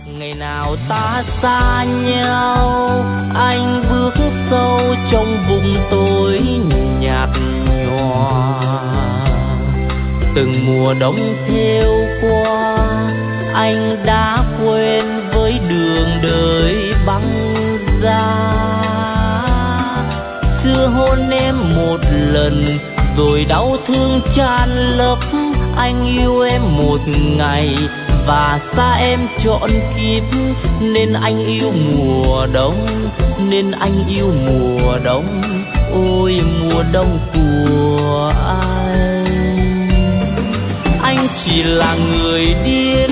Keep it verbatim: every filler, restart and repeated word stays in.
Ngày nào ta xa nhau, anh bước sâu trong vùng tối nhạt nhòa. Từng mùa đông theo qua, anh đã quên với đường đời băng giá. Xưa hôn em một lần rồi đau thương tràn lấp. Anh yêu em một ngày và xa em trọn kiếp, nên anh yêu mùa đông, nên anh yêu mùa đông. Ôi mùa đông của anh, anh chỉ là người điên